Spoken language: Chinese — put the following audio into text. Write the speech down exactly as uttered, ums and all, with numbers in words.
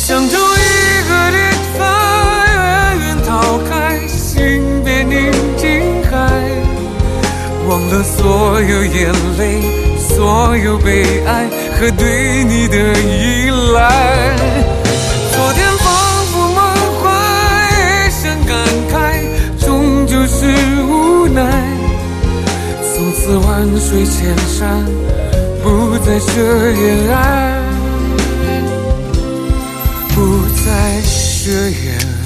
想找一个地方，远远逃开，心别宁静海，忘了所有眼泪，所有悲哀和对你的依赖。昨天仿佛梦幻，想感慨，终究是无奈。从此万水千山，不再奢言爱，不再奢言爱。